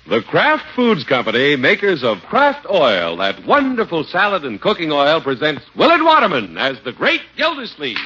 The Kraft Foods Company, makers of Kraft Oil, that wonderful salad and cooking oil, presents Willard Waterman as the Great Gildersleeve.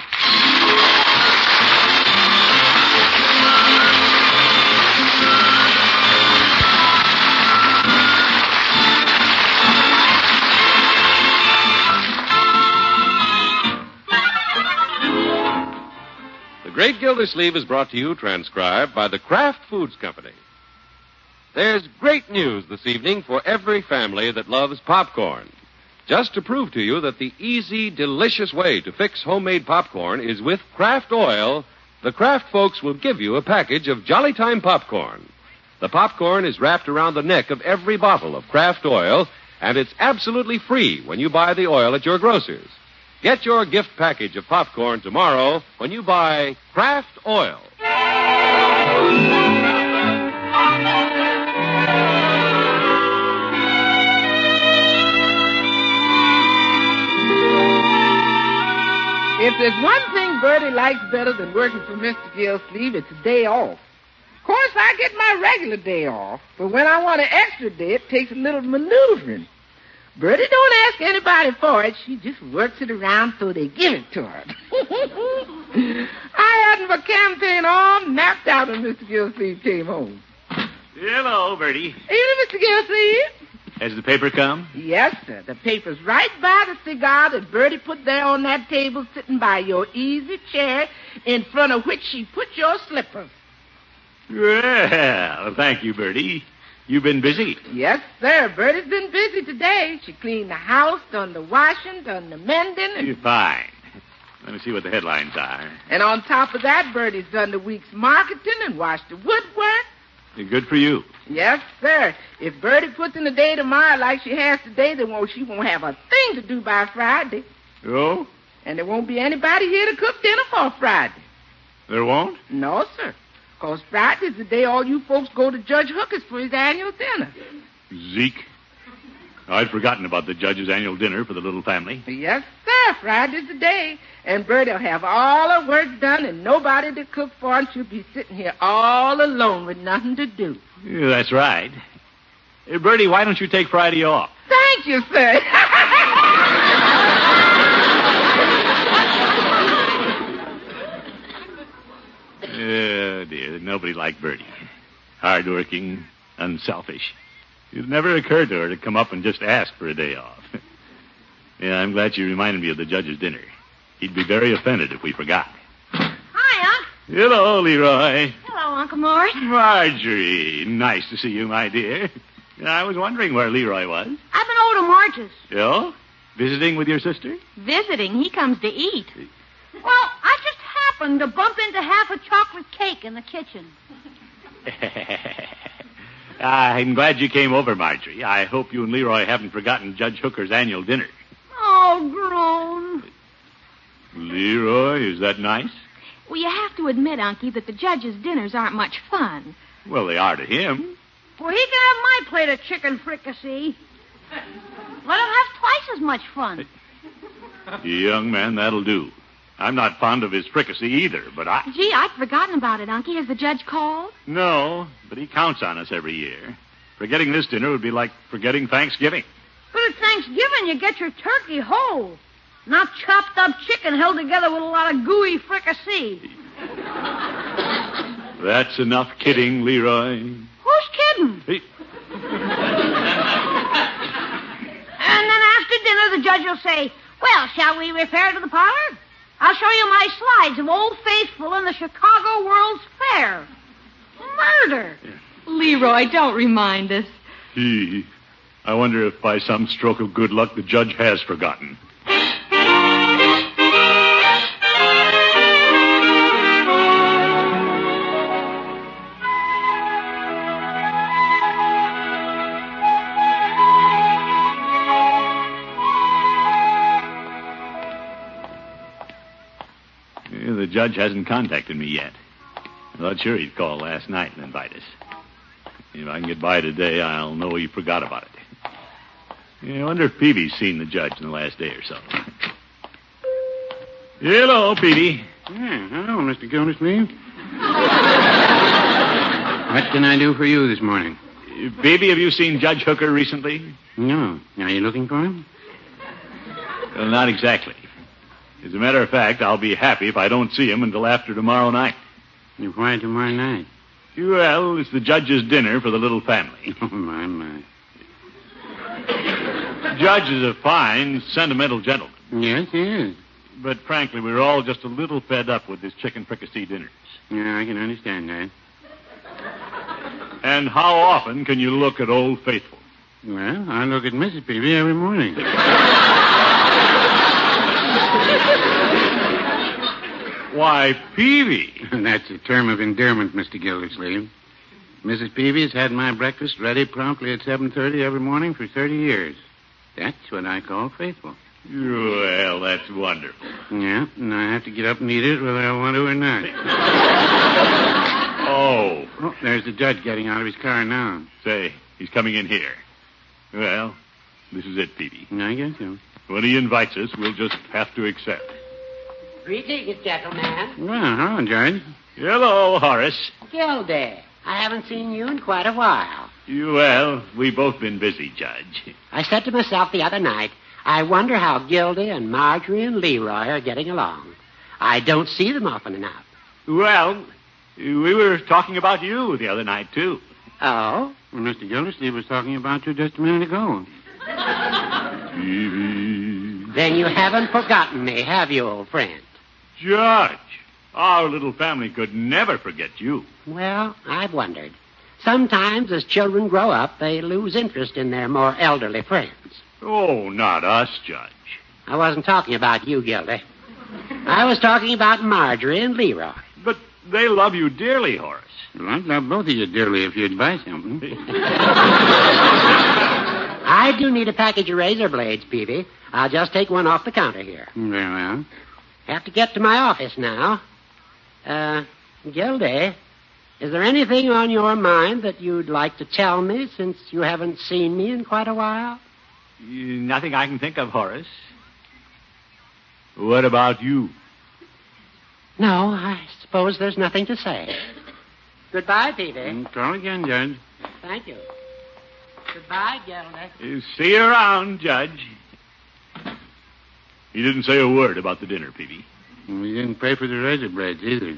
The Great Gildersleeve is brought to you, transcribed by the Kraft Foods Company. There's great news this evening for every family that loves popcorn. Just to prove to you that the easy, delicious way to fix homemade popcorn is with Kraft Oil, the Kraft folks will give you a package of Jolly Time popcorn. The popcorn is wrapped around the neck of every bottle of Kraft Oil, and it's absolutely free when you buy the oil at your grocer's. Get your gift package of popcorn tomorrow when you buy Kraft Oil. If there's one thing Bertie likes better than working for Mr. Gildersleeve, it's a day off. Of course, I get my regular day off, but when I want an extra day, it takes a little maneuvering. Bertie don't ask anybody for it. She just works it around so they give it to her. I hadn't a campaign all napped out when Mr. Gildersleeve came home. Hello, Bertie. Evening, Mr. Gildersleeve. Has the paper come? Yes, sir. The paper's right by the cigar that Bertie put there on that table sitting by your easy chair in front of which she put your slippers. Well, thank you, Bertie. You've been busy? Yes, sir. Bertie's been busy today. She cleaned the house, done the washing, done the mending. You're fine. Let me see what the headlines are. And on top of that, Bertie's done the week's marketing and washed the woodwork. Good for you. Yes, sir. If Bertie puts in a day tomorrow like she has today, then she won't have a thing to do by Friday. Oh? And there won't be anybody here to cook dinner for Friday. There won't? No, sir. Because Friday's the day all you folks go to Judge Hooker's for his annual dinner. Zeke. I'd forgotten about the judge's annual dinner for the little family. Yes, sir. Friday's the day. And Bertie'll have all her work done and nobody to cook for, and she'll be sitting here all alone with nothing to do. Yeah, that's right. Hey, Bertie, why don't you take Friday off? Thank you, sir. Oh, dear. Nobody like Bertie. Hard-working, unselfish. It never occurred to her to come up and just ask for a day off. Yeah, I'm glad she reminded me of the judge's dinner. He'd be very offended if we forgot. Hi, Unc. Hello, Leroy. Hello, Uncle Mort. Marjorie. Nice to see you, my dear. I was wondering where Leroy was. I've been over to Marge's. Oh? Visiting with your sister? Visiting. He comes to eat. Well, I just happened to bump into half a chocolate cake in the kitchen. I'm glad you came over, Marjorie. I hope you and Leroy haven't forgotten Judge Hooker's annual dinner. Oh, grown. Leroy, is that nice? Well, you have to admit, Unky, that the judge's dinners aren't much fun. Well, they are to him. Well, he can have my plate of chicken fricassee. Let him have twice as much fun. Young man, that'll do. I'm not fond of his fricassee either, but Gee, I'd forgotten about it, Unky. Has the judge called? No, but he counts on us every year. Forgetting this dinner would be like forgetting Thanksgiving. But at Thanksgiving, you get your turkey whole. Not chopped up chicken held together with a lot of gooey fricassee. That's enough kidding, Leroy. Who's kidding? Hey. And then after dinner, the judge will say, well, shall we repair to the parlor? I'll show you my slides of Old Faithful and the Chicago World's Fair. Murder. Leroy, don't remind us. I wonder if by some stroke of good luck the judge has forgotten. The judge hasn't contacted me yet. I thought sure he'd call last night and invite us. If I can get by today, I'll know he forgot about it. I wonder if Peavy's seen the judge in the last day or so. Hello, Peavy. Yeah, hello, Mr. Gildersleeve. What can I do for you this morning? Baby, have you seen Judge Hooker recently? No. Are you looking for him? Well, not exactly. As a matter of fact, I'll be happy if I don't see him until after tomorrow night. Why tomorrow night? Well, it's the judge's dinner for the little family. Oh, my. Judge is a fine, sentimental gentleman. Yes, he is. But frankly, we're all just a little fed up with his chicken fricassee dinners. Yeah, I can understand that. And how often can you look at Old Faithful? Well, I look at Mrs. Peavy every morning. Why, Peavy. That's a term of endearment, Mr. Gildersleeve. Mrs. Peavy has had my breakfast ready promptly at 7:30 every morning for 30 years. That's what I call faithful. Well, that's wonderful. Yeah, and I have to get up and eat it whether I want to or not. Oh, there's the judge getting out of his car now. say, he's coming in here. Well, this is it, Peavy. I guess so. When he invites us, we'll just have to accept. Greetings, gentlemen. Well, hello, Judge. Hello, Horace. Gildy, I haven't seen you in quite a while. Well, we've both been busy, Judge. I said to myself the other night, I wonder how Gildy and Marjorie and Leroy are getting along. I don't see them often enough. Well, we were talking about you the other night, too. Oh? Well, Mr. Gildersleeve was talking about you just a minute ago. Then you haven't forgotten me, have you, old friend? Judge, our little family could never forget you. Well, I've wondered. Sometimes as children grow up, they lose interest in their more elderly friends. Oh, not us, Judge. I wasn't talking about you, Gildy. I was talking about Marjorie and Leroy. But they love you dearly, Horace. Well, I'd love both of you dearly if you'd buy something. I do need a package of razor blades, Peavy. I'll just take one off the counter here. Very well. Have to get to my office now. Gildy, is there anything on your mind that you'd like to tell me since you haven't seen me in quite a while? Nothing I can think of, Horace. What about you? No, I suppose there's nothing to say. Goodbye, Peavy. Call again, Judge. Thank you. Goodbye, Gildy. See you around, Judge. He didn't say a word about the dinner, Peavy. We didn't pay for the razor blades either.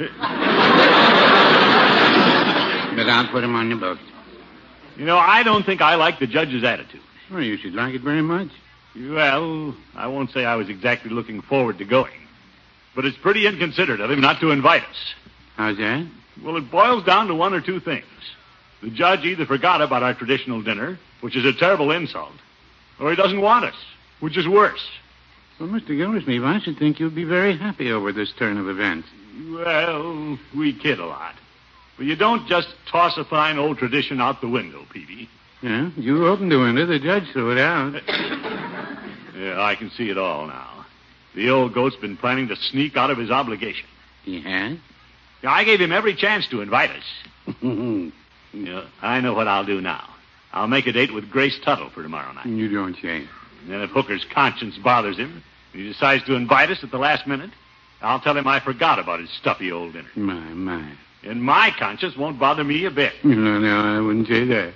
But I'll put them on your books. You know, I don't think I like the judge's attitude. Well, you should like it very much. Well, I won't say I was exactly looking forward to going. But it's pretty inconsiderate of him not to invite us. How's that? Well, it boils down to one or two things. The judge either forgot about our traditional dinner, which is a terrible insult, or he doesn't want us, which is worse. Well, Mr. Gildersleeve, I should think you'd be very happy over this turn of events. Well, we kid a lot. But you don't just toss a fine old tradition out the window, Peavy. Yeah, you opened the window, the judge threw it out. Yeah, I can see it all now. The old goat's been planning to sneak out of his obligation. He has? Yeah, I gave him every chance to invite us. Yeah, I know what I'll do now. I'll make a date with Grace Tuttle for tomorrow night. You don't say. And then if Hooker's conscience bothers him, and he decides to invite us at the last minute, I'll tell him I forgot about his stuffy old dinner. My. And my conscience won't bother me a bit. No, I wouldn't say that.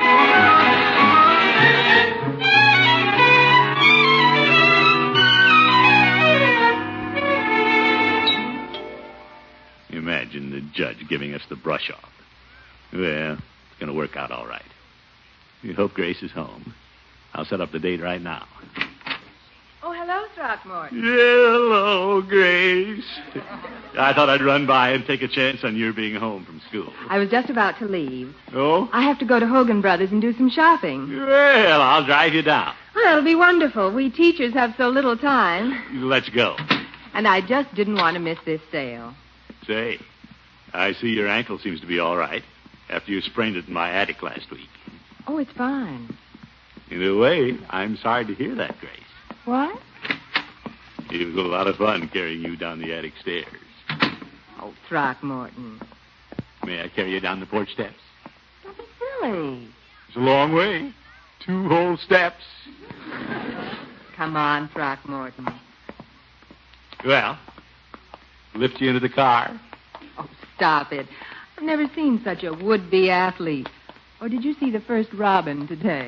Imagine the judge giving us the brush off. Well, it's going to work out all right. We hope Grace is home. I'll set up the date right now. Oh, hello, Throckmorton. Hello, Grace. I thought I'd run by and take a chance on your being home from school. I was just about to leave. Oh? I have to go to Hogan Brothers and do some shopping. Well, I'll drive you down. Well, it'll be wonderful. We teachers have so little time. Let's go. And I just didn't want to miss this sale. Say, I see your ankle seems to be all right after you sprained it in my attic last week. Oh, it's fine. In a way, I'm sorry to hear that, Grace. What? It was a lot of fun carrying you down the attic stairs. Oh, Throckmorton. May I carry you down the porch steps? Don't be silly. It's a long way. 2 whole steps. Come on, Throckmorton. Well, lift you into the car. Oh, stop it. I've never seen such a would-be athlete. Or did you see the first robin today?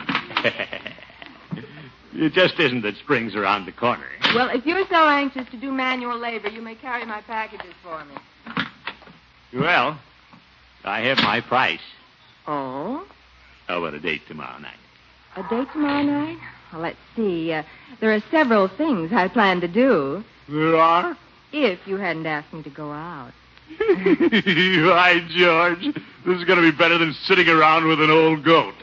It just isn't that spring's around the corner. Well, if you're so anxious to do manual labor, you may carry my packages for me. Well, I have my price. Oh? How about a date tomorrow night? A date tomorrow night? Well, let's see. There are several things I plan to do. There are? If you hadn't asked me to go out. Why, George, this is going to be better than sitting around with an old goat.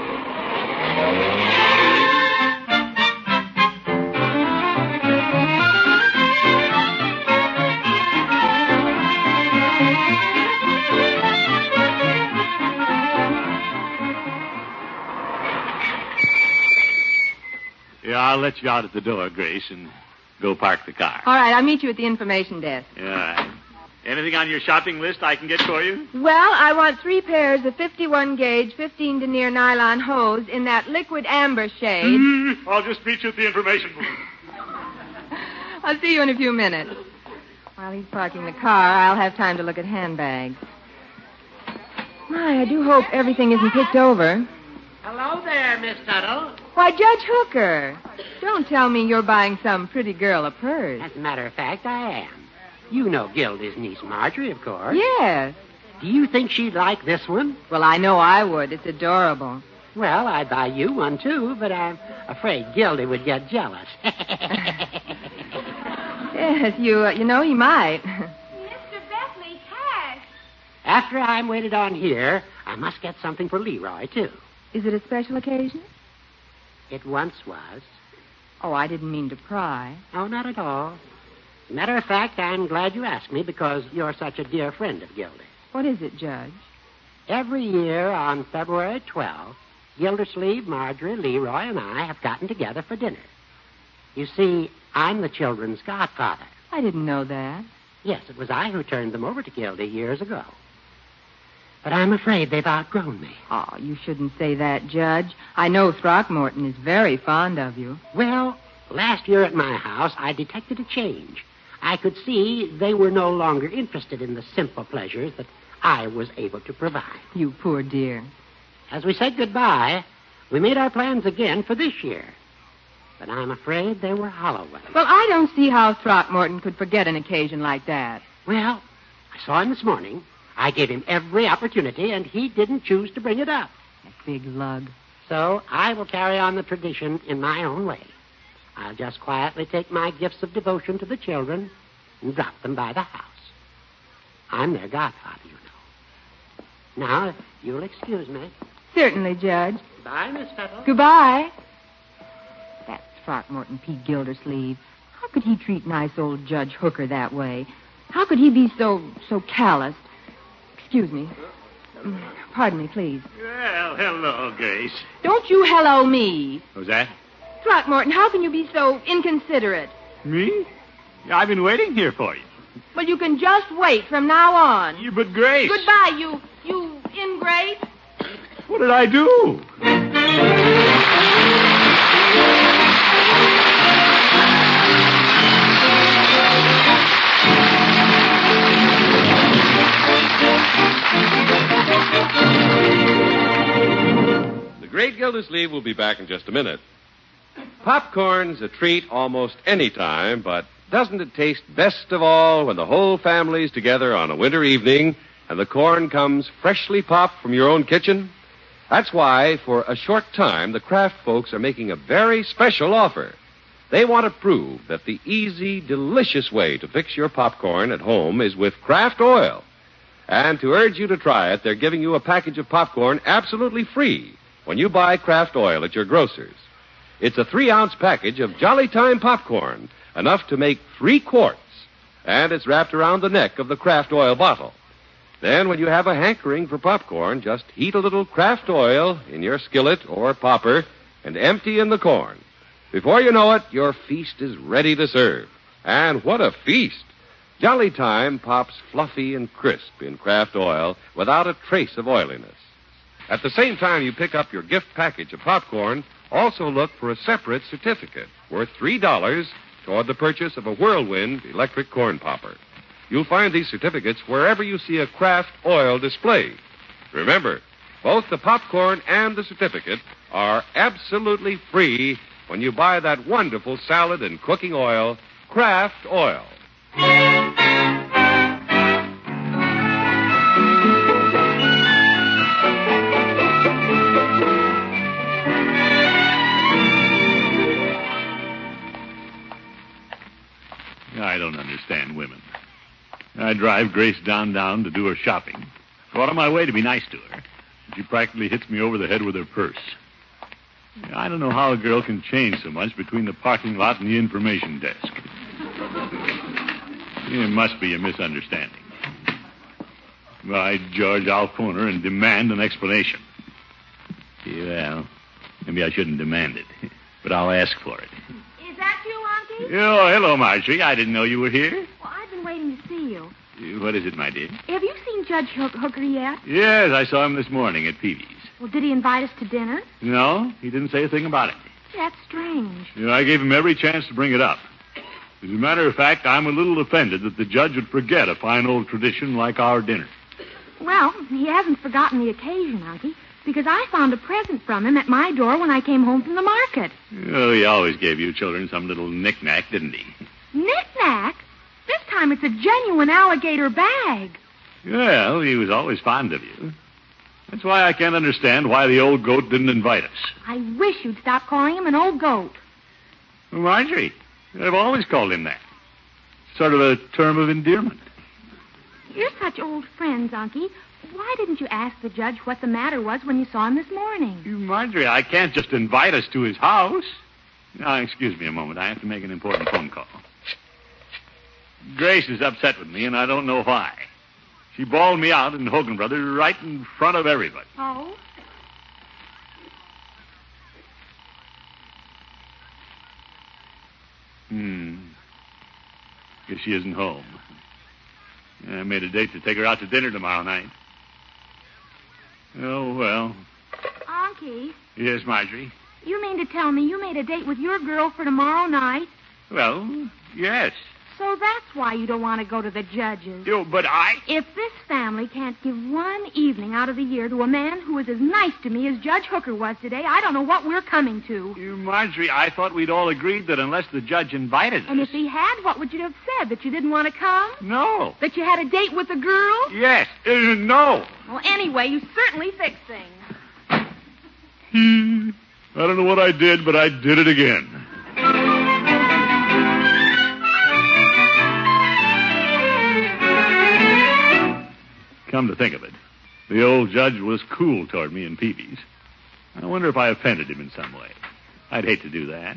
Yeah, I'll let you out at the door, Grace, and go park the car. All right, I'll meet you at the information desk. All right. Anything on your shopping list I can get for you? Well, I want 3 pairs of 51 gauge, 15 denier nylon hose in that liquid amber shade. I'll just meet you at the information booth. I'll see you in a few minutes. While he's parking the car, I'll have time to look at handbags. My, I do hope everything isn't picked over. Hello there, Miss Tuttle. Why, Judge Hooker, don't tell me you're buying some pretty girl a purse. As a matter of fact, I am. You know Gildy's niece Marjorie, of course. Yes. Do you think she'd like this one? Well, I know I would. It's adorable. Well, I'd buy you one, too, but I'm afraid Gildy would get jealous. Yes, you know he might. Mr. Beckley's hat. After I'm waited on here, I must get something for Leroy, too. Is it a special occasion? It once was. Oh, I didn't mean to pry. Oh, not at all. As a matter of fact, I'm glad you asked me because you're such a dear friend of Gildy. What is it, Judge? Every year on February 12th, Gildersleeve, Marjorie, Leroy, and I have gotten together for dinner. You see, I'm the children's godfather. I didn't know that. Yes, it was I who turned them over to Gildy years ago. But I'm afraid they've outgrown me. Oh, you shouldn't say that, Judge. I know Throckmorton is very fond of you. Well, last year at my house, I detected a change. I could see they were no longer interested in the simple pleasures that I was able to provide. You poor dear. As we said goodbye, we made our plans again for this year. But I'm afraid they were hollow ones. Well, I don't see how Throckmorton could forget an occasion like that. Well, I saw him this morning. I gave him every opportunity, and he didn't choose to bring it up. That big lug. So I will carry on the tradition in my own way. I'll just quietly take my gifts of devotion to the children and drop them by the house. I'm their godfather, you know. Now, if you'll excuse me. Certainly, Judge. Bye, Miss Tuttle. Goodbye. That's Throckmorton P. Gildersleeve. How could he treat nice old Judge Hooker that way? How could he be so calloused? Excuse me. Pardon me, please. Well, hello, Grace. Don't you hello me. Who's that? Throckmorton, how can you be so inconsiderate? Me? I've been waiting here for you. Well, you can just wait from now on. But Grace. Goodbye, you ingrate. What did I do? The great Gildersleeve will be back in just a minute. Popcorn's a treat almost any time, but doesn't it taste best of all when the whole family's together on a winter evening and the corn comes freshly popped from your own kitchen? That's why, for a short time, the Kraft folks are making a very special offer. They want to prove that the easy, delicious way to fix your popcorn at home is with Kraft oil. And to urge you to try it, they're giving you a package of popcorn absolutely free when you buy Kraft oil at your grocer's. It's a 3-ounce package of Jolly Time popcorn, enough to make 3 quarts, and it's wrapped around the neck of the Kraft oil bottle. Then, when you have a hankering for popcorn, just heat a little Kraft oil in your skillet or popper and empty in the corn. Before you know it, your feast is ready to serve. And what a feast! Jolly Time pops fluffy and crisp in Kraft oil without a trace of oiliness. At the same time you pick up your gift package of popcorn, also look for a separate certificate worth $3 toward the purchase of a Whirlwind electric corn popper. You'll find these certificates wherever you see a Kraft oil display. Remember, Both the popcorn and the certificate are absolutely free when you buy that wonderful salad and cooking oil, Kraft Oil. I don't understand women. I drive Grace downtown to do her shopping. Go out of my way to be nice to her. She practically hits me over the head with her purse. I don't know how a girl can change so much between the parking lot and the information desk. It must be a misunderstanding. By George, I'll phone her and demand an explanation. Well, maybe I shouldn't demand it, but I'll ask for it. Is that you, Unky? Oh, hello, Marjorie. I didn't know you were here. Well, I've been waiting to see you. What is it, my dear? Have you seen Judge Hooker yet? Yes, I saw him this morning at Peavy's. Well, did he invite us to dinner? No, he didn't say a thing about it. That's strange. I gave him every chance to bring it up. As a matter of fact, I'm a little offended that the judge would forget a fine old tradition like our dinner. Well, he hasn't forgotten the occasion, Unky, because I found a present from him at my door when I came home from the market. Oh, he always gave you children some little knick-knack, didn't he? Knick-knack? This time it's a genuine alligator bag. Well, he was always fond of you. That's why I can't understand why the old goat didn't invite us. I wish you'd stop calling him an old goat. Well, Marjorie, I've always called him that. Sort of a term of endearment. You're such old friends, Unky. Why didn't you ask the judge what the matter was when you saw him this morning? Marjorie, I can't just invite us to his house. Now, excuse me a moment. I have to make an important phone call. Grace is upset with me, and I don't know why. She bawled me out in Hogan Brothers right in front of everybody. Oh? Guess she isn't home. I made a date to take her out to dinner tomorrow night. Oh, well. Unky, Yes, Marjorie? you mean to tell me you made a date with your girl for tomorrow night? Well, yes. So that's why you don't want to go to the judge's. But I... If this family can't give one evening out of the year to a man who is as nice to me as Judge Hooker was today, I don't know what we're coming to. Marjorie, I thought we'd all agreed that unless the judge invited us... And if he had, what would you have said? That you didn't want to come? No. That you had a date with a girl? Yes. No. Well, anyway, you certainly fixed things. I don't know what I did, but I did it again. Come to think of it, the old judge was cool toward me in Peavy's. I wonder if I offended him in some way. I'd hate to do that.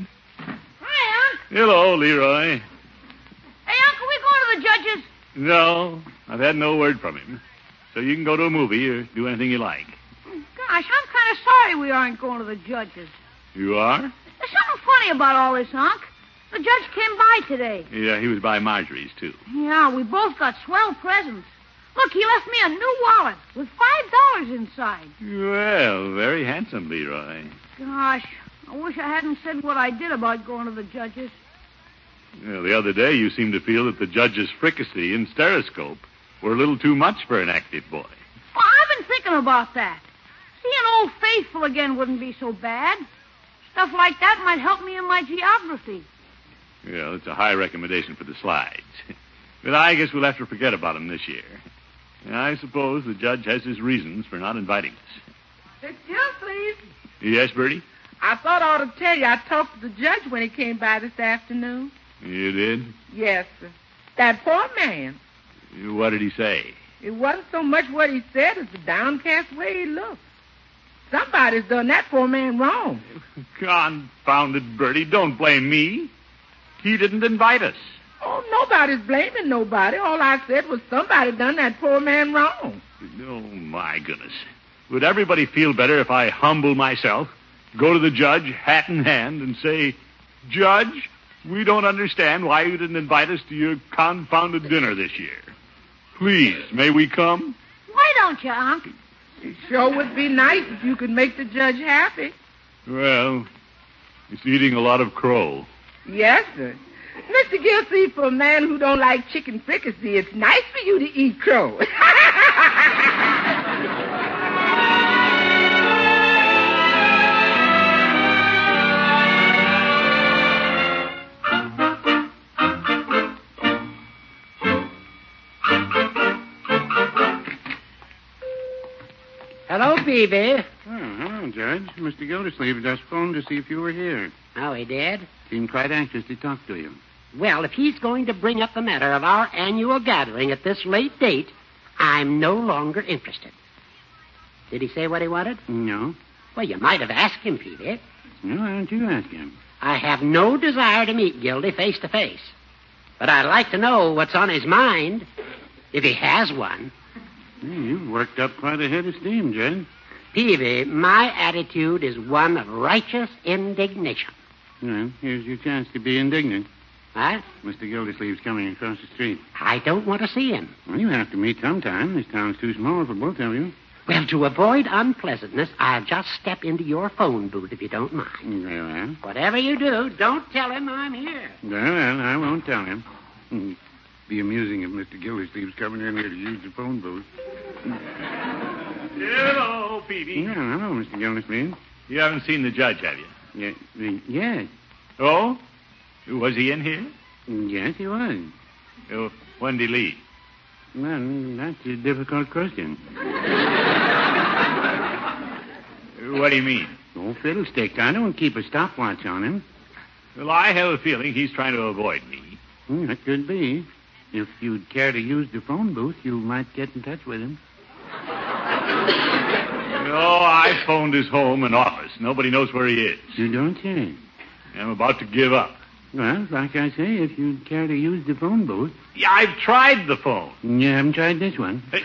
Hi, Unc. Hello, Leroy. Hey, Unc, can we go to the judge's? No, I've had no word from him. So you can go to a movie or do anything you like. Gosh, I'm kind of sorry we aren't going to the judge's. You are? There's something funny about all this, Unc. The judge came by today. Yeah, he was by Marjorie's, too. Yeah, we both got swell presents. Look, he left me a new wallet with $5 inside. Well, very handsome, Leroy. Gosh, I wish I hadn't said what I did about going to the judge's. Well, the other day you seemed to feel that the judge's fricassee and stereoscope were a little too much for an active boy. Well, I've been thinking about that. Seeing Old Faithful again wouldn't be so bad. Stuff like that might help me in my geography. Well, it's a high recommendation for the slides. But I guess we'll have to forget about him this year. I suppose the judge has his reasons for not inviting us. Mr. Gillsleeve, Yes, Bertie? I thought I ought to tell you I talked to the judge when he came by this afternoon. You did? Yes, sir. That poor man. What did he say? It wasn't so much what he said as the downcast way he looked. Somebody's done that poor man wrong. Confounded Bertie, don't blame me. He didn't invite us. Oh, nobody's blaming nobody. All I said was somebody done that poor man wrong. Oh, my goodness. Would everybody feel better if I humble myself, go to the judge, hat in hand, and say, Judge, we don't understand why you didn't invite us to your confounded dinner this year. Please, may we come? Why don't you, Unc? It sure would be nice if you could make the judge happy. Well, it's eating a lot of crow. Yes, sir. Mr. Gillsleeve, for a man who don't like chicken fricassee, it's nice for you to eat crow. Peavy. Oh, hello, Judge. Mr. Gildersleeve just phoned to see if you were here. Oh, he did? Seemed quite anxious to talk to you. Well, if he's going to bring up the matter of our annual gathering at this late date, I'm no longer interested. Did he say what he wanted? No. Well, you might have asked him, Peavy. No, why don't you ask him? I have no desire to meet Gildy face to face. But I'd like to know what's on his mind, if he has one. You've worked up quite a head of steam, Judge. Peavy, my attitude is one of righteous indignation. Well, here's your chance to be indignant. What? Mr. Gildersleeve's coming across the street. I don't want to see him. Well, you have to meet sometime. This town's too small for both of you. Well, to avoid unpleasantness, I'll just step into your phone booth if you don't mind. Very well. Whatever you do, don't tell him I'm here. Very well, I won't tell him. Be amusing if Mr. Gildersleeve's coming in here to use the phone booth. Hello, Peavy. Yeah, hello, Mr. Gildersleeve. You haven't seen the judge, have you? Yes. Oh? Was he in here? Yes, he was. When did he leave? Well, that's a difficult question. What do you mean? Oh, fiddlestick. I don't keep a stopwatch on him. Well, I have a feeling he's trying to avoid me. That could be. If you'd care to use the phone booth, you might get in touch with him. Oh, I phoned his home and office. Nobody knows where he is. You don't say. I'm about to give up. Well, like I say, if you'd care to use the phone booth. Yeah, I've tried the phone. You haven't tried this one. Oh,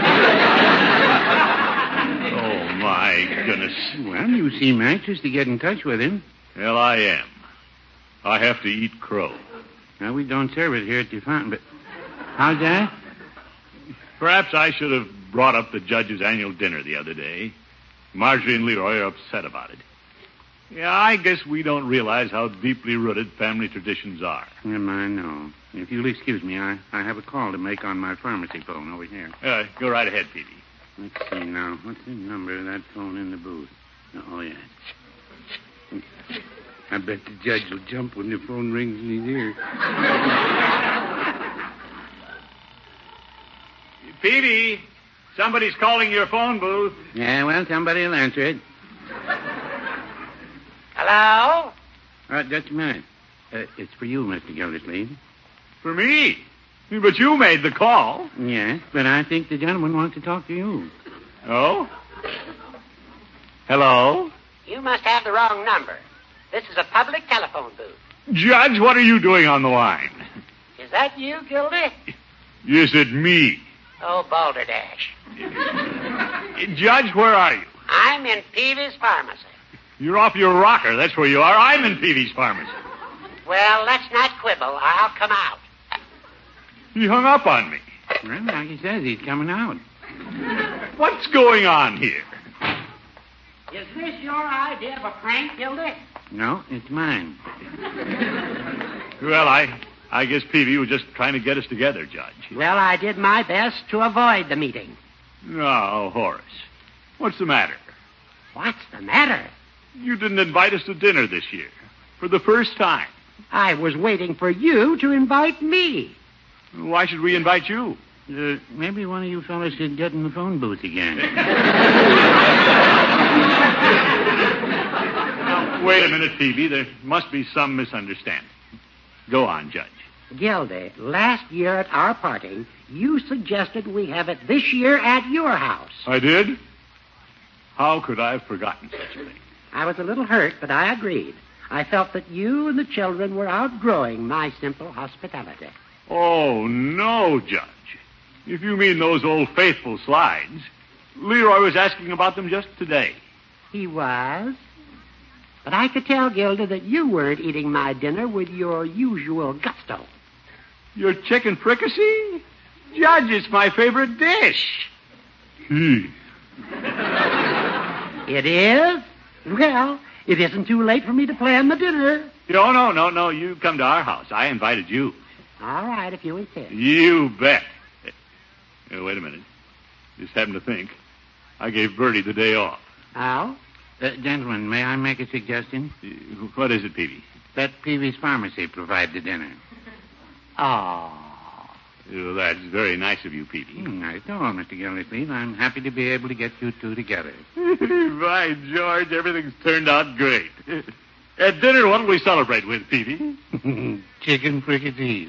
my goodness. Well, you seem anxious to get in touch with him. Well, I am. I have to eat crow. Now, we don't serve it here at the fountain, but how's that? Perhaps I should have brought up the judge's annual dinner the other day. Marjorie and Leroy are upset about it. Yeah, I guess we don't realize how deeply rooted family traditions are. I know. If you'll excuse me, I have a call to make on my pharmacy phone over here. Go right ahead, Peavy. Let's see now. What's the number of that phone in the booth? Oh, yeah. I bet the judge will jump when the phone rings in his ear. Peavy, somebody's calling your phone booth. Yeah, well, somebody will answer it. Hello? Just a minute. It's for you, Mr. Gildersleeve. For me? But you made the call. Yes, but I think the gentleman wants to talk to you. Oh? Hello? You must have the wrong number. This is a public telephone booth. Judge, what are you doing on the line? Is that you, Gildy? Is it me? Oh, Balderdash. Judge, where are you? I'm in Peavy's pharmacy. You're off your rocker. That's where you are. I'm in Peavy's pharmacy. Well, let's not quibble. I'll come out. He hung up on me. Well, like he says, he's coming out. What's going on here? Is this your idea of a prank, Gildy? No, it's mine. Well, I guess Peavy was just trying to get us together, Judge. Well, I did my best to avoid the meeting. Oh, Horace. What's the matter? What's the matter? You didn't invite us to dinner this year. For the first time. I was waiting for you to invite me. Why should we invite you? Maybe one of you fellas should get in the phone booth again. Now, wait a minute, Peavy. There must be some misunderstanding. Go on, Judge. Gildy, last year at our party, you suggested we have it this year at your house. I did? How could I have forgotten such a thing? I was a little hurt, but I agreed. I felt that you and the children were outgrowing my simple hospitality. Oh, no, Judge. If you mean those old faithful slides, Leroy was asking about them just today. He was? But I could tell, Gildy, that you weren't eating my dinner with your usual gusto. Your chicken fricassee? Judge, it's my favorite dish. It is? Well, it isn't too late for me to plan the dinner. No. You come to our house. I invited you. All right, if you insist. You bet. Wait a minute. Just happened to think. I gave Bertie the day off. Oh? Gentlemen, may I make a suggestion? What is it, Peavy? Let Peavy's pharmacy provide the dinner. Oh. Well, that's very nice of you, Peavy. Not at all, Mr. Gildersleeve. I'm happy to be able to get you two together. By George, everything's turned out great. At dinner, what will we celebrate with, Peavy? Chicken fricassees.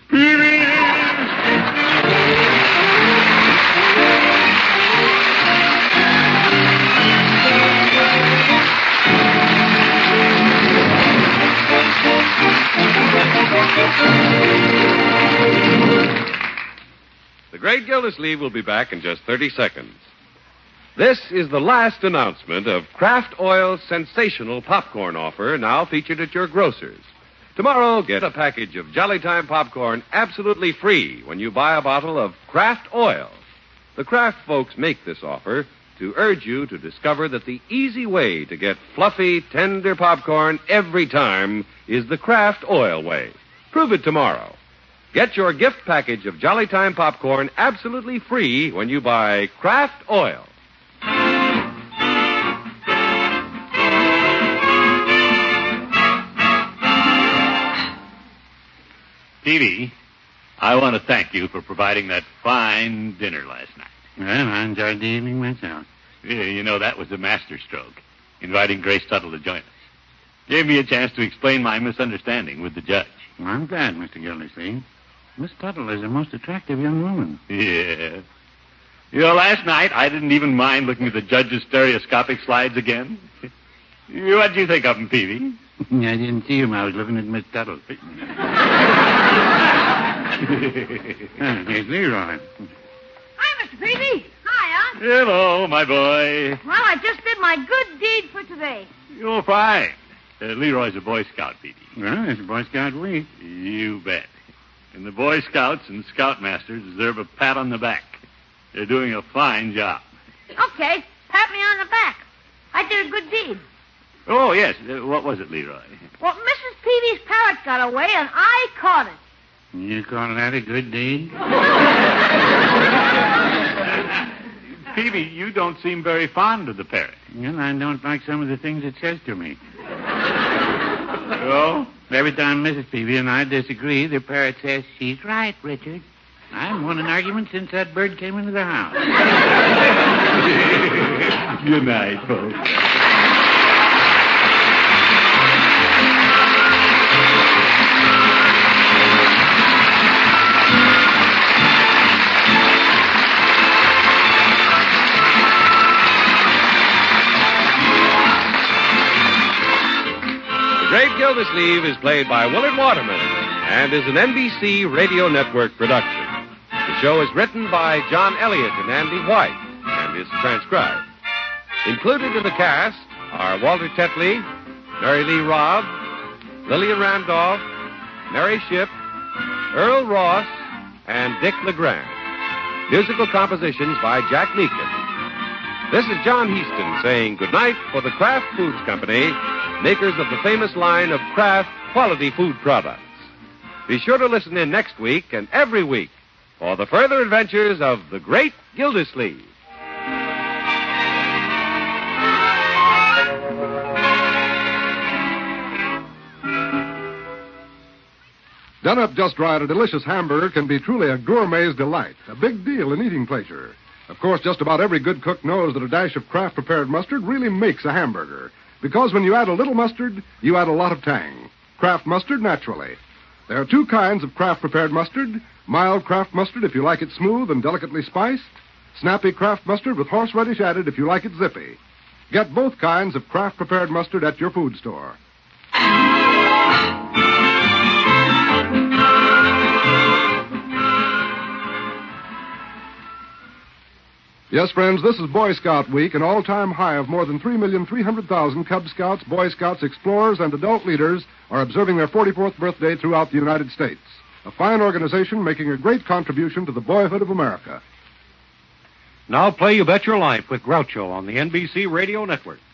The Great Gildersleeve will be back in just 30 seconds. This is the last announcement of Kraft Oil's sensational popcorn offer, now featured at your grocer's. Tomorrow, get a package of Jolly Time popcorn absolutely free when you buy a bottle of Kraft Oil. The Kraft folks make this offer to urge you to discover that the easy way to get fluffy, tender popcorn every time is the Kraft Oil way. Prove it tomorrow. Get your gift package of Jolly Time popcorn absolutely free when you buy Kraft Oil. Peavy, I want to thank you for providing that fine dinner last night. Well, I enjoyed the evening myself. Yeah, you know, that was a masterstroke, inviting Grace Tuttle to join us. Gave me a chance to explain my misunderstanding with the judge. Well, I'm glad, Mr. Gildersleeve. Miss Tuttle is a most attractive young woman. Yeah. You know, last night I didn't even mind looking at the judge's stereoscopic slides again. What do you think of him, Peavy? I didn't see him. I was looking at Miss Tuttle. Here's Leroy. Hi, Mr. Peavy. Hi, Unc. Hello, my boy. Well, I just did my good deed for today. You're fine. Leroy's a Boy Scout, Peavy. Well, it's Boy Scout week. You bet. And the Boy Scouts and Scoutmasters deserve a pat on the back. They're doing a fine job. Okay, pat me on the back. I did a good deed. Oh, yes. What was it, Leroy? Well, Mrs. Peavy's parrot got away, and I caught it. You call that a good deed? Peavy, you don't seem very fond of the parrot. Well, I don't like some of the things it says to me. Oh? Every time Mrs. Peavy and I disagree, the parrot says, "She's right, Richard. I haven't won an argument since that bird came into the house." Good night, folks. The Great Gildersleeve is played by Willard Waterman and is an NBC Radio Network production. The show is written by John Elliott and Andy White and is transcribed. Included in the cast are Walter Tetley, Mary Lee Robb, Lillian Randolph, Mary Shipp, Earl Ross, and Dick LeGrand. Musical compositions by Jack Meakin. This is John Heaston saying goodnight for the Kraft Foods Company, makers of the famous line of Kraft quality food products. Be sure to listen in next week and every week for the further adventures of the Great Gildersleeve. Done up just right, a delicious hamburger can be truly a gourmet's delight, a big deal in eating pleasure. Of course, just about every good cook knows that a dash of Kraft prepared mustard really makes a hamburger. Because when you add a little mustard, you add a lot of tang. Kraft mustard, naturally. There are two kinds of Kraft prepared mustard. Mild Kraft mustard if you like it smooth and delicately spiced. Snappy Kraft mustard with horseradish added if you like it zippy. Get both kinds of Kraft prepared mustard at your food store. Yes, friends, this is Boy Scout Week, an all-time high of more than 3,300,000 Cub Scouts, Boy Scouts, explorers, and adult leaders are observing their 44th birthday throughout the United States. A fine organization making a great contribution to the boyhood of America. Now play You Bet Your Life with Groucho on the NBC Radio Network.